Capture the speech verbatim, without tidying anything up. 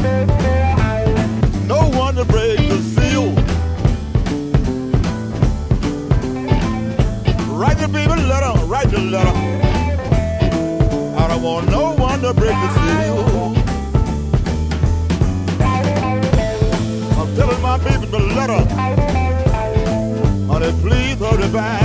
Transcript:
No one to break the seal. Write the people a letter, write the letter. I don't want no one to break the seal. I'm telling my people the letter. Honey, please hurry back.